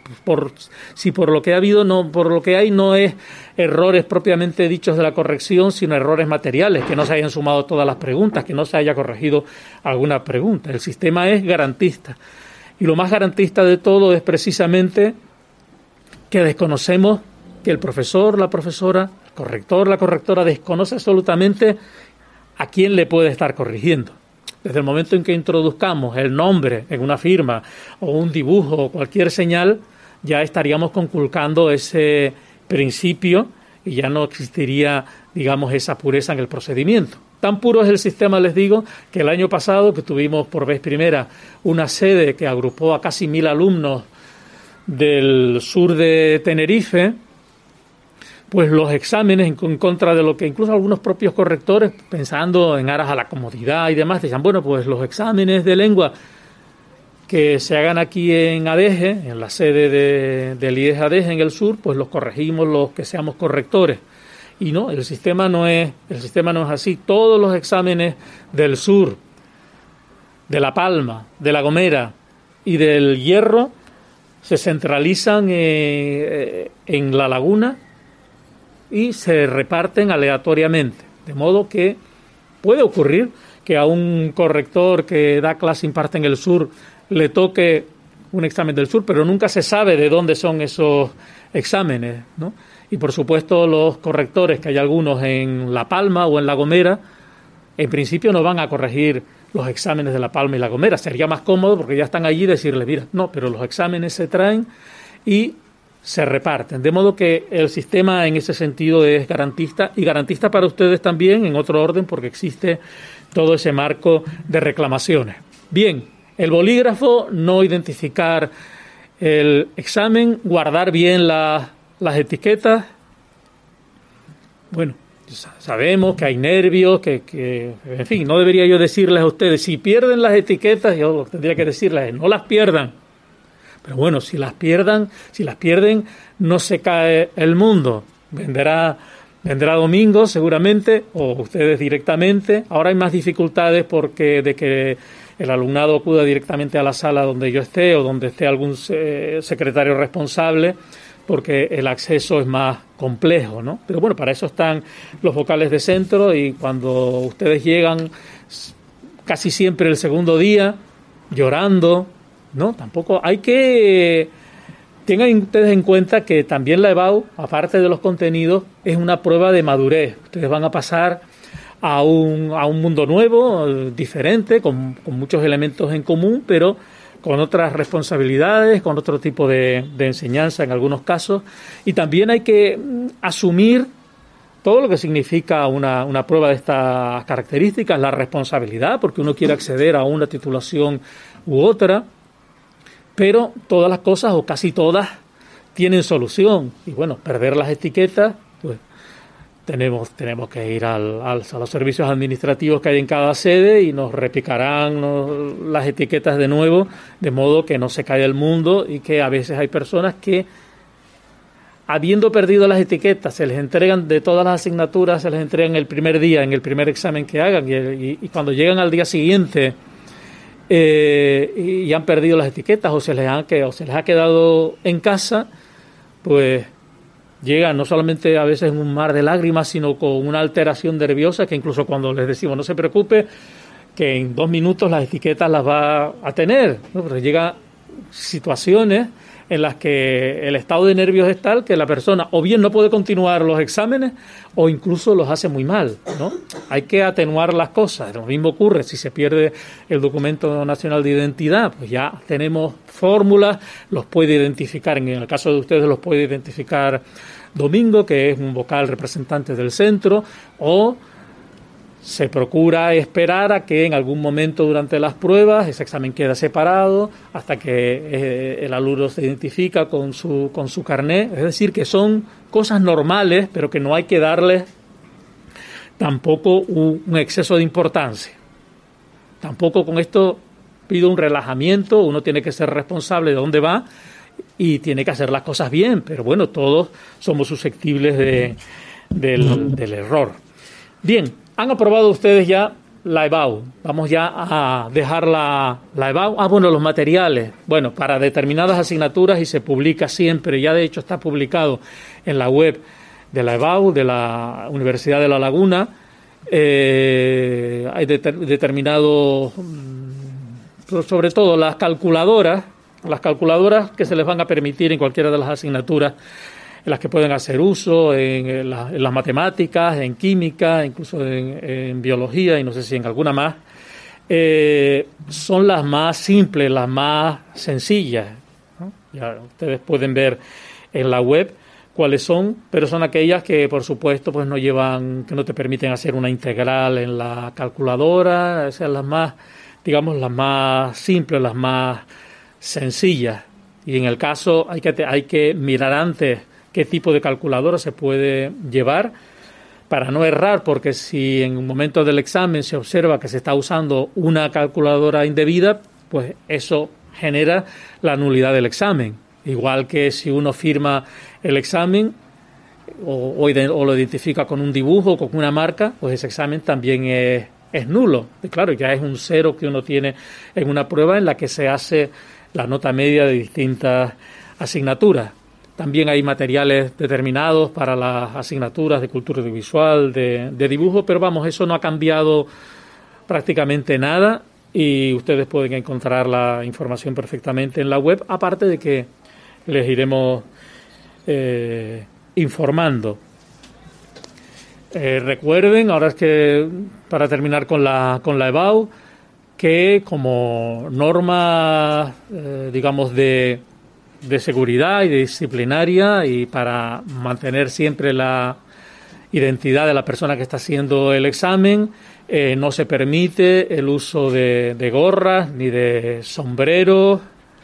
si por lo que ha habido por lo que hay no es errores propiamente dichos de la corrección, sino errores materiales, que no se hayan sumado todas las preguntas, que no se haya corregido alguna pregunta. El sistema es garantista. Y lo más garantista de todo es precisamente que desconocemos, que el profesor, la profesora, el corrector, la correctora desconoce absolutamente a quién le puede estar corrigiendo. Desde el momento en que introduzcamos el nombre en una firma o un dibujo o cualquier señal, ya estaríamos conculcando ese principio y ya no existiría, digamos, esa pureza en el procedimiento. Tan puro es el sistema, les digo, que el año pasado, que tuvimos por vez primera una sede que agrupó a casi 1.000 alumnos del sur de Tenerife, pues los exámenes en contra de lo que incluso algunos propios correctores, pensando en aras a la comodidad y demás, decían, bueno, pues los exámenes de lengua que se hagan aquí en Adeje, en la sede del IES Adeje en el sur, pues los corregimos los que seamos correctores. Y no, el sistema no es así. Todos los exámenes del sur, de La Palma, de La Gomera y del Hierro se centralizan en La Laguna y se reparten aleatoriamente. De modo que puede ocurrir que a un corrector que da clase imparte en el sur le toque un examen del sur, pero nunca se sabe de dónde son esos exámenes, ¿no? Y por supuesto los correctores, que hay algunos en La Palma o en La Gomera, en principio no van a corregir los exámenes de La Palma y La Gomera. Sería más cómodo porque ya están allí decirles, mira, no, pero los exámenes se traen y se reparten. De modo que el sistema en ese sentido es garantista, y garantista para ustedes también en otro orden porque existe todo ese marco de reclamaciones. Bien, el bolígrafo, no identificar el examen, guardar bien las etiquetas. Bueno, sabemos que hay nervios, que en fin, no debería yo decirles a ustedes, si pierden las etiquetas, yo tendría que decirles, no las pierdan. Pero bueno, si las pierden, no se cae el mundo. Vendrá domingo seguramente, o ustedes directamente. Ahora hay más dificultades porque de que el alumnado acuda directamente a la sala donde yo esté o donde esté algún secretario responsable, porque el acceso es más complejo, ¿no? Pero bueno, para eso están los vocales de centro, y cuando ustedes llegan casi siempre el segundo día llorando, ¿no? Tampoco hay que... Tengan ustedes en cuenta que también la EBAU, aparte de los contenidos, es una prueba de madurez. Ustedes van a pasar a un mundo nuevo, diferente, con muchos elementos en común, pero con otras responsabilidades, con otro tipo de enseñanza en algunos casos. Y también hay que asumir todo lo que significa una prueba de estas características, la responsabilidad, porque uno quiere acceder a una titulación u otra. Pero todas las cosas, o casi todas, tienen solución. Y bueno, perder las etiquetas, pues tenemos que ir a los servicios administrativos que hay en cada sede y nos repicarán las etiquetas de nuevo, de modo que no se caiga el mundo, y que a veces hay personas que, habiendo perdido las etiquetas, se les entregan de todas las asignaturas, se les entregan el primer día, en el primer examen que hagan, y cuando llegan al día siguiente y han perdido las etiquetas o se les ha quedado en casa, pues llegan no solamente a veces en un mar de lágrimas, sino con una alteración nerviosa que incluso cuando les decimos no se preocupe, que en 2 minutos las etiquetas las va a tener, ¿no? Pero llegan situaciones en las que el estado de nervios es tal que la persona o bien no puede continuar los exámenes o incluso los hace muy mal, ¿no? Hay que atenuar las cosas. Lo mismo ocurre si se pierde el documento nacional de identidad, pues ya tenemos fórmulas, los puede identificar, en el caso de ustedes los puede identificar Domingo, que es un vocal representante del centro, o se procura esperar a que en algún momento durante las pruebas ese examen queda separado hasta que el alumno se identifica con su carnet. Es decir, que son cosas normales, pero que no hay que darles tampoco un exceso de importancia. Tampoco con esto pido un relajamiento. Uno tiene que ser responsable de dónde va y tiene que hacer las cosas bien, pero bueno, todos somos susceptibles del error. Bien. ¿Han aprobado ustedes ya la EBAU? Vamos ya a dejar la EBAU. Bueno, los materiales. Bueno, para determinadas asignaturas, y se publica siempre, ya de hecho está publicado en la web de la EBAU, de la Universidad de La Laguna. Hay determinados, sobre todo las calculadoras que se les van a permitir en cualquiera de las asignaturas en las que pueden hacer uso, en las matemáticas, en química, incluso en biología y no sé si en alguna más, son las más simples, las más sencillas, ¿no? Ya ustedes pueden ver en la web cuáles son, pero son aquellas que, por supuesto, pues que no te permiten hacer una integral en la calculadora, esas las más, digamos, las más simples, las más sencillas. Y en el caso hay que mirar antes qué tipo de calculadora se puede llevar para no errar, porque si en un momento del examen se observa que se está usando una calculadora indebida, pues eso genera la nulidad del examen. Igual que si uno firma el examen o lo identifica con un dibujo o con una marca, pues ese examen también es nulo. Y claro, ya es un 0 que uno tiene en una prueba en la que se hace la nota media de distintas asignaturas. También hay materiales determinados para las asignaturas de cultura audiovisual, de dibujo, pero vamos, eso no ha cambiado prácticamente nada y ustedes pueden encontrar la información perfectamente en la web, aparte de que les iremos informando. Recuerden, ahora es que para terminar con la EBAU, que como norma, digamos, de seguridad y de disciplinaria y para mantener siempre la identidad de la persona que está haciendo el examen, no se permite el uso de gorras, ni de sombreros,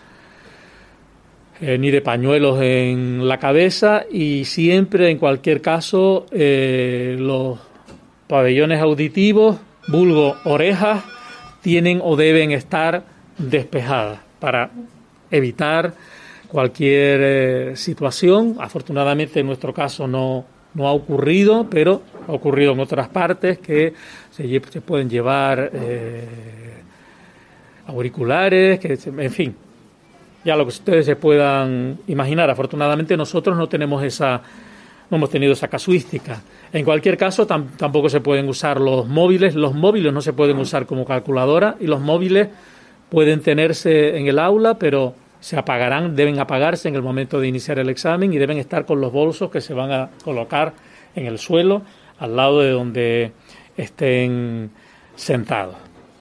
ni de pañuelos en la cabeza, y siempre, en cualquier caso, los pabellones auditivos, vulgo orejas, tienen o deben estar despejadas para evitar cualquier situación. Afortunadamente en nuestro caso no ha ocurrido, pero ha ocurrido en otras partes que se pueden llevar auriculares, en fin, ya lo que ustedes se puedan imaginar. Afortunadamente nosotros no hemos tenido esa casuística. En cualquier caso, tampoco se pueden usar los móviles. Los móviles no se pueden usar como calculadora y los móviles pueden tenerse en el aula, pero se apagarán, deben apagarse en el momento de iniciar el examen y deben estar con los bolsos que se van a colocar en el suelo al lado de donde estén sentados.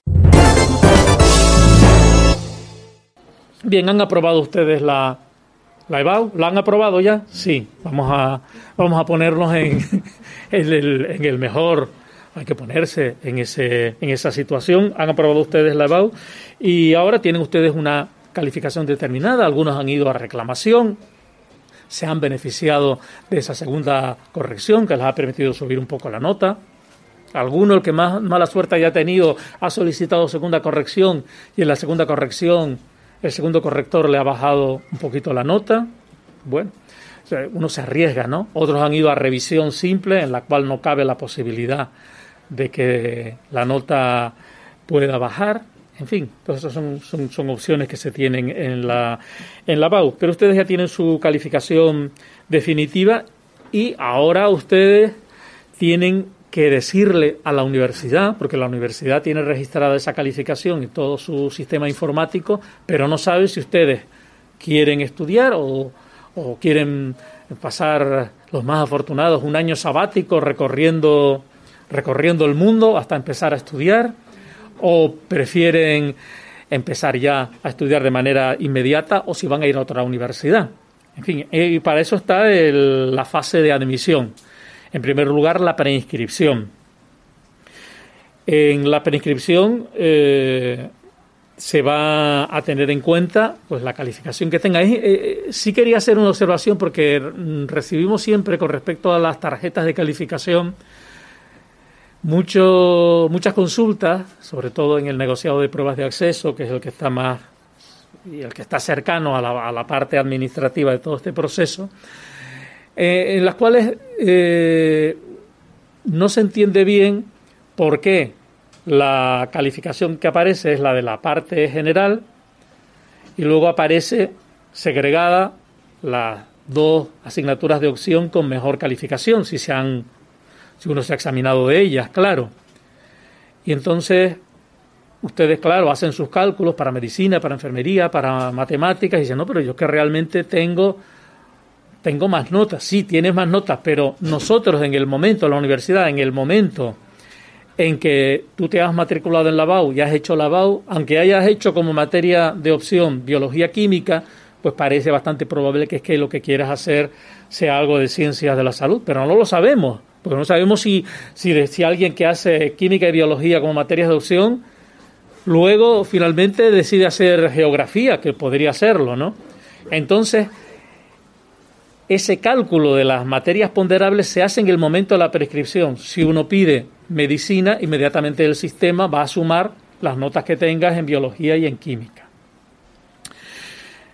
Bien, ¿han aprobado ustedes la EBAU? ¿La han aprobado ya? Sí. Vamos a ponernos en el mejor. Hay que ponerse en esa situación. Han aprobado ustedes la EBAU y ahora tienen ustedes una calificación determinada. Algunos han ido a reclamación, se han beneficiado de esa segunda corrección que les ha permitido subir un poco la nota. Alguno, el que más mala suerte haya tenido, ha solicitado segunda corrección y en la segunda corrección el segundo corrector le ha bajado un poquito la nota. Bueno, uno se arriesga, ¿no? Otros han ido a revisión simple, en la cual no cabe la posibilidad de que la nota pueda bajar. En fin, todas esas son opciones que se tienen en la EBAU. Pero ustedes ya tienen su calificación definitiva y ahora ustedes tienen que decirle a la universidad, porque la universidad tiene registrada esa calificación y todo su sistema informático, pero no sabe si ustedes quieren estudiar o quieren pasar, los más afortunados, un año sabático recorriendo el mundo hasta empezar a estudiar, o prefieren empezar ya a estudiar de manera inmediata, o si van a ir a otra universidad. En fin, y para eso está la fase de admisión. En primer lugar, la preinscripción. En la preinscripción se va a tener en cuenta pues la calificación que tenga. Sí quería hacer una observación porque recibimos siempre con respecto a las tarjetas de calificación muchas consultas, sobre todo en el negociado de pruebas de acceso, que es el que está más y el que está cercano a la parte administrativa de todo este proceso, en las cuales no se entiende bien por qué la calificación que aparece es la de la parte general y luego aparece segregada las dos asignaturas de opción con mejor calificación, si uno se ha examinado de ellas, claro. Y entonces ustedes, claro, hacen sus cálculos para medicina, para enfermería, para matemáticas y dicen, no, pero yo que realmente tengo más notas. Sí, tienes más notas, pero nosotros en el momento, la universidad, en el momento en que tú te has matriculado en la EBAU y has hecho la EBAU, aunque hayas hecho como materia de opción biología química, pues parece bastante probable que es que lo que quieras hacer sea algo de ciencias de la salud, pero no lo sabemos, porque no sabemos si alguien que hace química y biología como materias de opción, luego finalmente decide hacer geografía, que podría hacerlo, ¿no? Entonces, ese cálculo de las materias ponderables se hace en el momento de la prescripción. Si uno pide medicina, inmediatamente el sistema va a sumar las notas que tengas en biología y en química.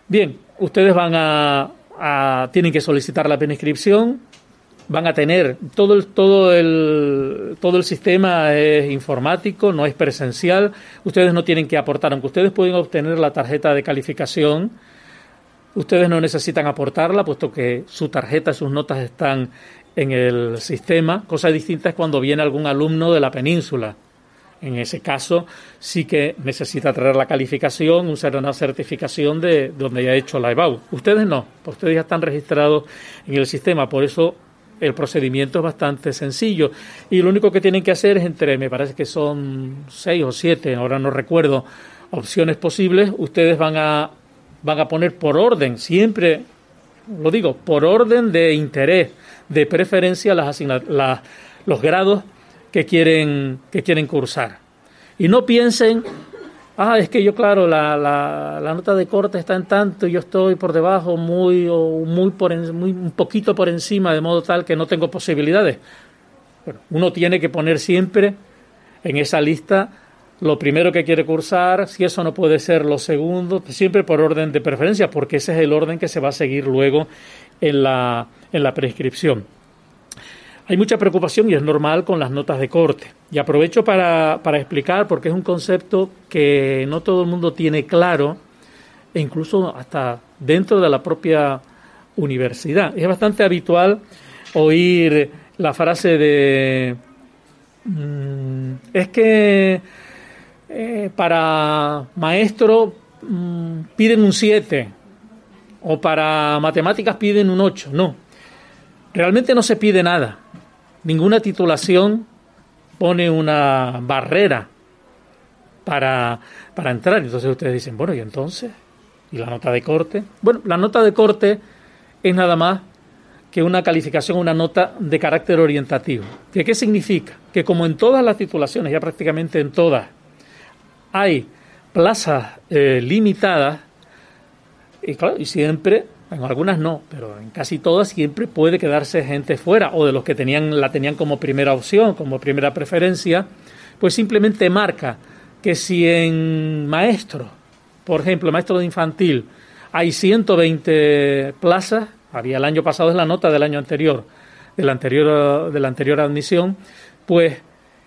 Bien, ustedes tienen que solicitar la preinscripción, van a tener todo el sistema es informático, no es presencial, ustedes no tienen que aportar, aunque ustedes pueden obtener la tarjeta de calificación, ustedes no necesitan aportarla, puesto que su tarjeta, sus notas están en el sistema. Cosa distinta es cuando viene algún alumno de la península. En ese caso sí que necesita traer la calificación, una certificación de donde haya hecho la EBAU. Ustedes no, ustedes ya están registrados en el sistema, por eso el procedimiento es bastante sencillo. Y lo único que tienen que hacer es me parece que son 6 o 7, ahora no recuerdo, opciones posibles. Ustedes van a poner por orden, siempre lo digo, por orden de interés, de preferencia los grados que quieren cursar. Y no piensen, es que yo, claro, la nota de corte está en tanto y yo estoy por debajo, un poquito por encima, de modo tal que no tengo posibilidades. Bueno, uno tiene que poner siempre en esa lista lo primero que quiere cursar, si eso no puede ser lo segundo, siempre por orden de preferencia, porque ese es el orden que se va a seguir luego en la prescripción. Hay mucha preocupación y es normal con las notas de corte. Y aprovecho para explicar, porque es un concepto que no todo el mundo tiene claro, e incluso hasta dentro de la propia universidad. Es bastante habitual oír la frase de es que para maestro piden un 7 o para matemáticas piden un 8. No, realmente no se pide nada. Ninguna titulación pone una barrera para entrar. Entonces ustedes dicen, bueno, ¿y entonces? ¿Y la nota de corte? Bueno, la nota de corte es nada más que una calificación, una nota de carácter orientativo. ¿Qué significa? Que como en todas las titulaciones, ya prácticamente en todas, hay plazas limitadas, y claro, y siempre, en algunas no, pero en casi todas siempre puede quedarse gente fuera, o de los que la tenían como primera opción, como primera preferencia, pues simplemente marca que si en maestro, por ejemplo, maestro de infantil, hay 120 plazas, había el año pasado, es la nota del año anterior, de la anterior admisión, pues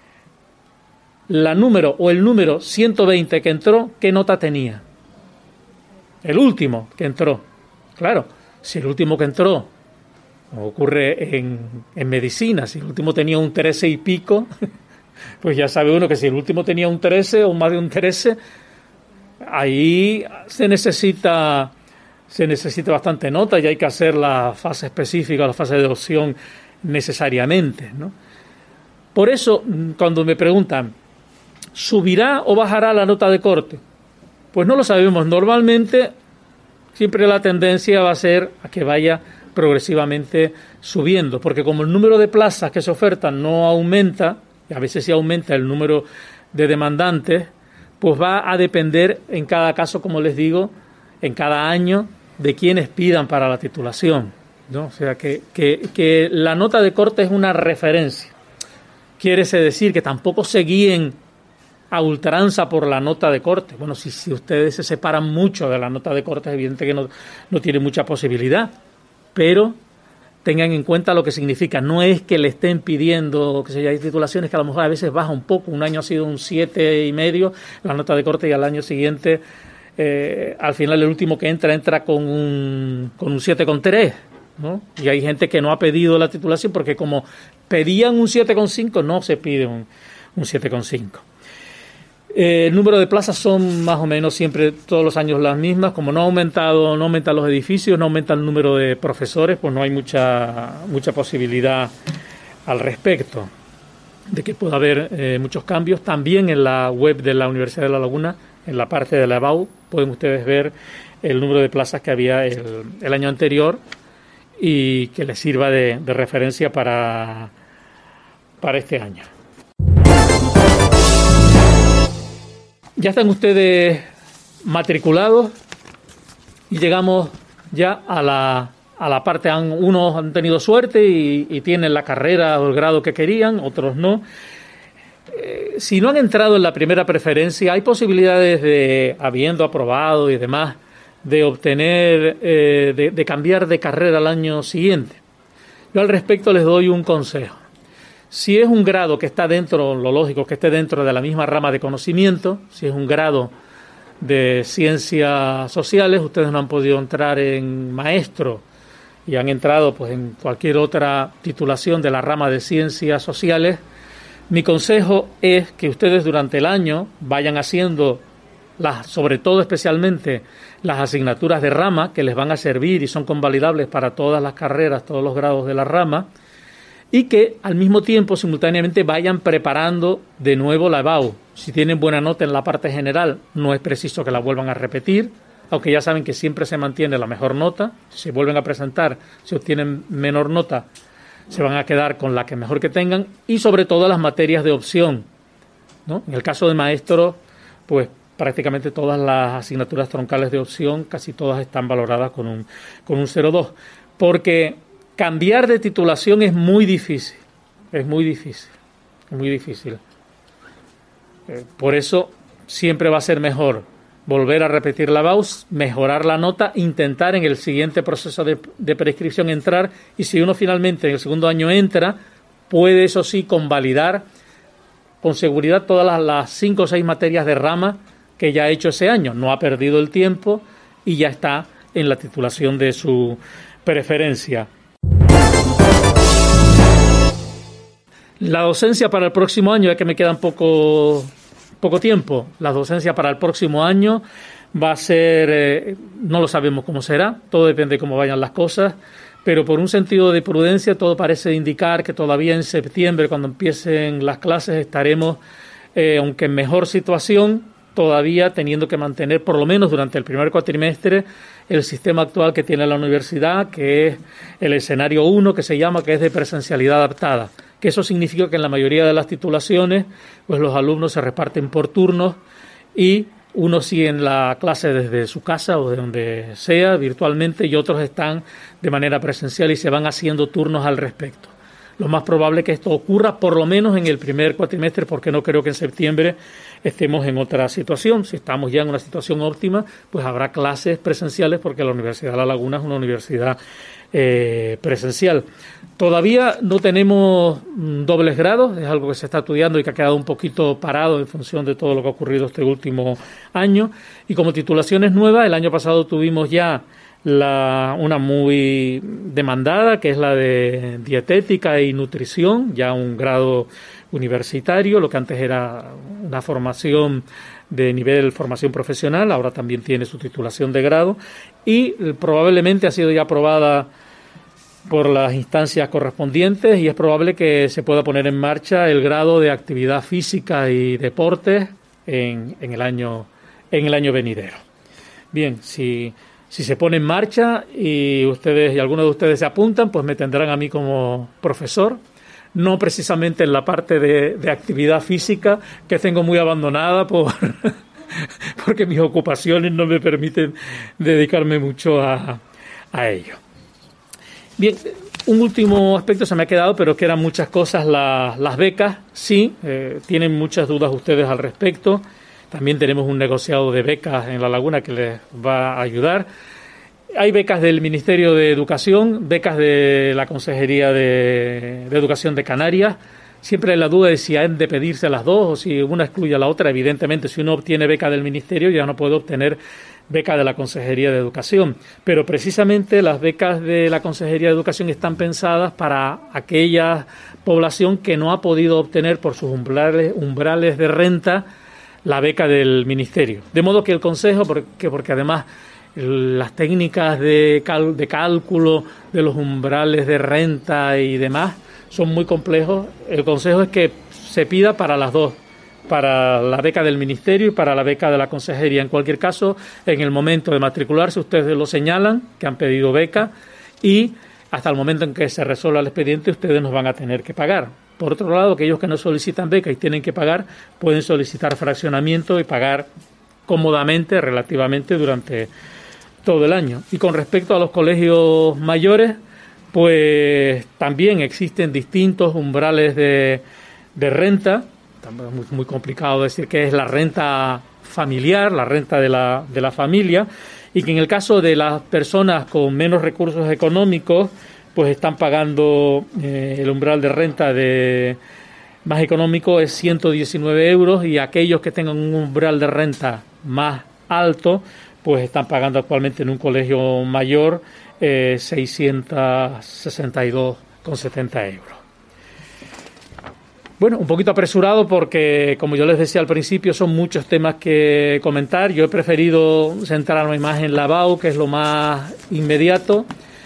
el número 120 que entró, ¿qué nota tenía? El último que entró. Claro, si el último que entró, como ocurre en medicina, si el último tenía un 13 y pico, pues ya sabe uno que si el último tenía un 13 o más de un 13, ahí se necesita bastante nota y hay que hacer la fase específica, la fase de opción necesariamente, ¿no? Por eso, cuando me preguntan, ¿subirá o bajará la nota de corte? Pues no lo sabemos. Normalmente, siempre la tendencia va a ser a que vaya progresivamente subiendo, porque como el número de plazas que se ofertan no aumenta, y a veces sí aumenta el número de demandantes, pues va a depender en cada caso, como les digo, en cada año, de quienes pidan para la titulación, ¿no? O sea, que la nota de corte es una referencia. Quiere decir que tampoco se guíen a ultranza por la nota de corte. Bueno, si ustedes se separan mucho de la nota de corte, es evidente que no tiene mucha posibilidad, pero tengan en cuenta lo que significa. No es que le estén pidiendo, que hay titulaciones que a lo mejor a veces baja un poco. Un año ha sido un 7,5 la nota de corte y al año siguiente, al final el último que entra con un 7,3, ¿no? Y hay gente que no ha pedido la titulación porque como pedían un 7,5, no se pide un 7,5. El número de plazas son más o menos siempre todos los años las mismas. Como no aumentan los edificios, no aumenta el número de profesores, pues no hay mucha posibilidad al respecto de que pueda haber muchos cambios. También en la web de la Universidad de La Laguna, en la parte de la EBAU, pueden ustedes ver el número de plazas que había el año anterior y que les sirva de referencia para este año. Ya están ustedes matriculados y llegamos ya a la parte, unos han tenido suerte y tienen la carrera o el grado que querían, otros no. Si no han entrado en la primera preferencia, hay posibilidades de, habiendo aprobado y demás, de obtener, de cambiar de carrera al año siguiente. Yo al respecto les doy un consejo. Si es un grado que está dentro, lo lógico es que esté dentro de la misma rama de conocimiento, si es un grado de ciencias sociales, ustedes no han podido entrar en maestro y han entrado pues en cualquier otra titulación de la rama de ciencias sociales, mi consejo es que ustedes durante el año vayan haciendo sobre todo especialmente las asignaturas de rama que les van a servir y son convalidables para todas las carreras, todos los grados de la rama, y que al mismo tiempo simultáneamente vayan preparando de nuevo la EBAU. Si tienen buena nota en la parte general, no es preciso que la vuelvan a repetir, aunque ya saben que siempre se mantiene la mejor nota. Si se vuelven a presentar, si obtienen menor nota, se van a quedar con la que mejor que tengan, y sobre todo las materias de opción, ¿no? En el caso de maestro, pues prácticamente todas las asignaturas troncales de opción, casi todas están valoradas con un 0,2, porque cambiar de titulación es muy difícil, muy difícil. Por eso siempre va a ser mejor volver a repetir la BAUS, mejorar la nota, intentar en el siguiente proceso de prescripción entrar, y si uno finalmente en el segundo año entra, puede eso sí convalidar con seguridad todas las 5 o 6 materias de rama que ya ha hecho ese año. No ha perdido el tiempo y ya está en la titulación de su preferencia. La docencia para el próximo año, ya que me queda poco tiempo, la docencia para el próximo año va a ser, no lo sabemos cómo será, todo depende de cómo vayan las cosas, pero por un sentido de prudencia todo parece indicar que todavía en septiembre, cuando empiecen las clases, estaremos, aunque en mejor situación, todavía teniendo que mantener, por lo menos durante el primer cuatrimestre, el sistema actual que tiene la universidad, que es el escenario 1, que se llama, que es de presencialidad adaptada. Que eso significa que en la mayoría de las titulaciones, pues los alumnos se reparten por turnos y unos siguen la clase desde su casa o de donde sea, virtualmente, y otros están de manera presencial y se van haciendo turnos al respecto. Lo más probable es que esto ocurra por lo menos en el primer cuatrimestre, porque no creo que en septiembre estemos en otra situación. Si estamos ya en una situación óptima, pues habrá clases presenciales, porque la Universidad de La Laguna es una universidad presencial. Todavía no tenemos dobles grados, es algo que se está estudiando y que ha quedado un poquito parado en función de todo lo que ha ocurrido este último año. Y como titulaciones nuevas, el año pasado tuvimos ya una muy demandada, que es la de dietética y nutrición, ya un grado universitario, lo que antes era una formación de nivel formación profesional, ahora también tiene su titulación de grado, y probablemente ha sido ya aprobada por las instancias correspondientes, y es probable que se pueda poner en marcha el grado de actividad física y deportes en el año venidero. Bien, si se pone en marcha y algunos de ustedes se apuntan, pues me tendrán a mí como profesor, no precisamente en la parte de actividad física, que tengo muy abandonada porque mis ocupaciones no me permiten dedicarme mucho a ello. Bien, un último aspecto se me ha quedado, pero que eran muchas cosas, las becas. Sí, tienen muchas dudas ustedes al respecto. También tenemos un negociado de becas en La Laguna que les va a ayudar. Hay becas del Ministerio de Educación, becas de la Consejería de Educación de Canarias. Siempre hay la duda de si han de pedirse las dos o si una excluye a la otra. Evidentemente, si uno obtiene beca del Ministerio, ya no puede obtener beca de la Consejería de Educación. Pero precisamente las becas de la Consejería de Educación están pensadas para aquella población que no ha podido obtener por sus umbrales de renta la beca del Ministerio. De modo que el Consejo, porque además las técnicas de cálculo de los umbrales de renta y demás son muy complejos, el Consejo es que se pida para las dos, para la beca del Ministerio y para la beca de la Consejería. En cualquier caso, en el momento de matricularse, ustedes lo señalan, que han pedido beca, y hasta el momento en que se resuelva el expediente, ustedes nos van a tener que pagar. Por otro lado, aquellos que no solicitan beca y tienen que pagar, pueden solicitar fraccionamiento y pagar cómodamente, relativamente, durante todo el año. Y con respecto a los colegios mayores, pues también existen distintos umbrales de renta. Es muy complicado decir qué es la renta familiar, la renta de la familia, y que en el caso de las personas con menos recursos económicos, pues están pagando el umbral de renta más económico es 119 euros, y aquellos que tengan un umbral de renta más alto, pues están pagando actualmente en un colegio mayor 662,70 euros. Bueno, un poquito apresurado porque, como yo les decía al principio, son muchos temas que comentar. Yo he preferido centrarme más en la BAU, que es lo más inmediato,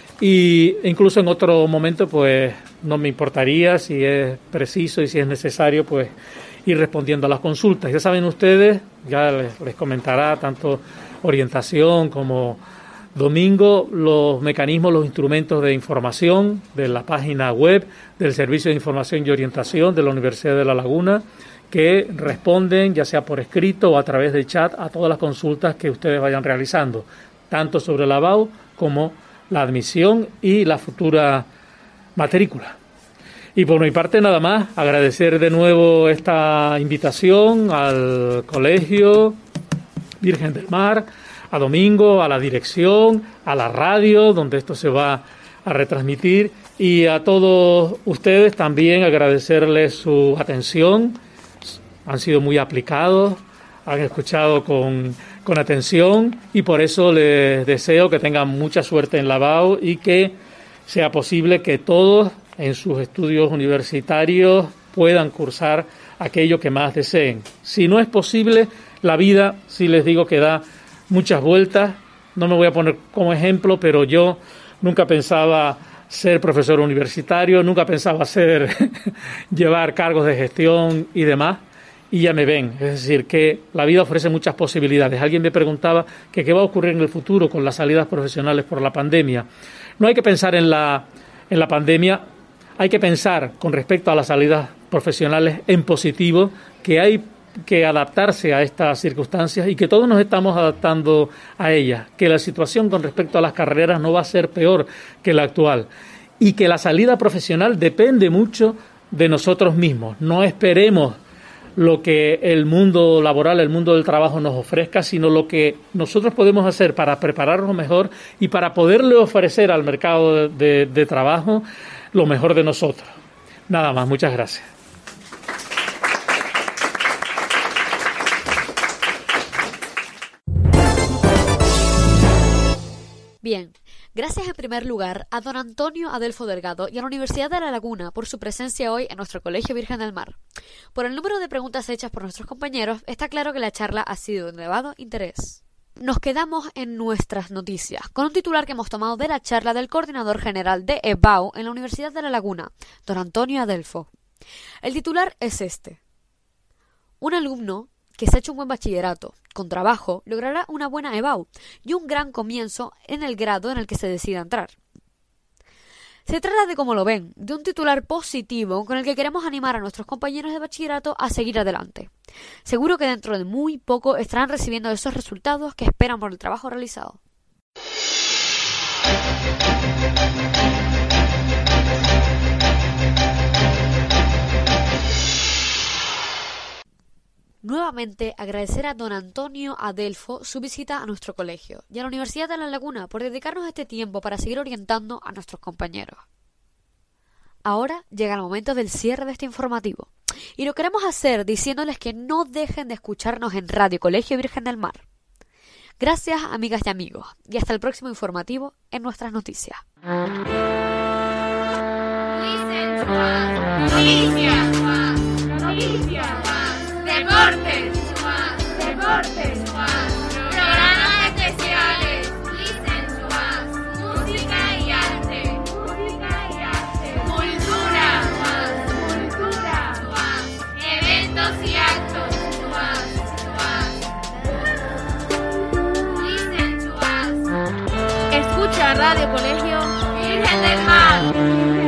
y incluso en otro momento, pues no me importaría, si es preciso y si es necesario, pues ir respondiendo a las consultas. Ya saben ustedes, ya les comentará tanto orientación como domingo, los mecanismos, los instrumentos de información de la página web del Servicio de Información y Orientación de la Universidad de La Laguna, que responden, ya sea por escrito o a través de chat, a todas las consultas que ustedes vayan realizando, tanto sobre la BAU como la admisión y la futura matrícula. Y por mi parte nada más, agradecer de nuevo esta invitación al Colegio Virgen del Mar, a Domingo, a la dirección, a la radio, donde esto se va a retransmitir, y a todos ustedes también agradecerles su atención. Han sido muy aplicados, han escuchado con atención, y por eso les deseo que tengan mucha suerte en la BAU y que sea posible que todos en sus estudios universitarios puedan cursar aquello que más deseen. Si no es posible, la vida, sí les digo que da muchas vueltas. No me voy a poner como ejemplo, pero yo nunca pensaba ser profesor universitario, nunca pensaba llevar cargos de gestión y demás, y ya me ven. Es decir, que la vida ofrece muchas posibilidades. Alguien me preguntaba que qué va a ocurrir en el futuro con las salidas profesionales por la pandemia. No hay que pensar en la pandemia, hay que pensar con respecto a las salidas profesionales en positivo, que hay que adaptarse a estas circunstancias y que todos nos estamos adaptando a ellas, que la situación con respecto a las carreras no va a ser peor que la actual y que la salida profesional depende mucho de nosotros mismos. No esperemos lo que el mundo laboral, el mundo del trabajo nos ofrezca, sino lo que nosotros podemos hacer para prepararnos mejor y para poderle ofrecer al mercado de trabajo lo mejor de nosotros. Nada más, muchas gracias. Bien, gracias en primer lugar a don Antonio Adelfo Delgado y a la Universidad de La Laguna por su presencia hoy en nuestro Colegio Virgen del Mar. Por el número de preguntas hechas por nuestros compañeros, está claro que la charla ha sido de elevado interés. Nos quedamos en nuestras noticias, con un titular que hemos tomado de la charla del coordinador general de EBAU en la Universidad de La Laguna, don Antonio Adelfo. El titular es este: un alumno que se ha hecho un buen bachillerato, con trabajo, logrará una buena EBAU y un gran comienzo en el grado en el que se decida entrar. Se trata de, como lo ven, de un titular positivo con el que queremos animar a nuestros compañeros de bachillerato a seguir adelante. Seguro que dentro de muy poco estarán recibiendo esos resultados que esperan por el trabajo realizado. Nuevamente agradecer a don Antonio Adelfo su visita a nuestro colegio y a la Universidad de La Laguna por dedicarnos este tiempo para seguir orientando a nuestros compañeros. Ahora llega el momento del cierre de este informativo y lo queremos hacer diciéndoles que no dejen de escucharnos en Radio Colegio Virgen del Mar. Gracias, amigas y amigos, y hasta el próximo informativo en nuestras noticias. Deportes, programas especiales, música y arte, cultura, eventos y actos, escucha Radio Colegio Virgen del Mar.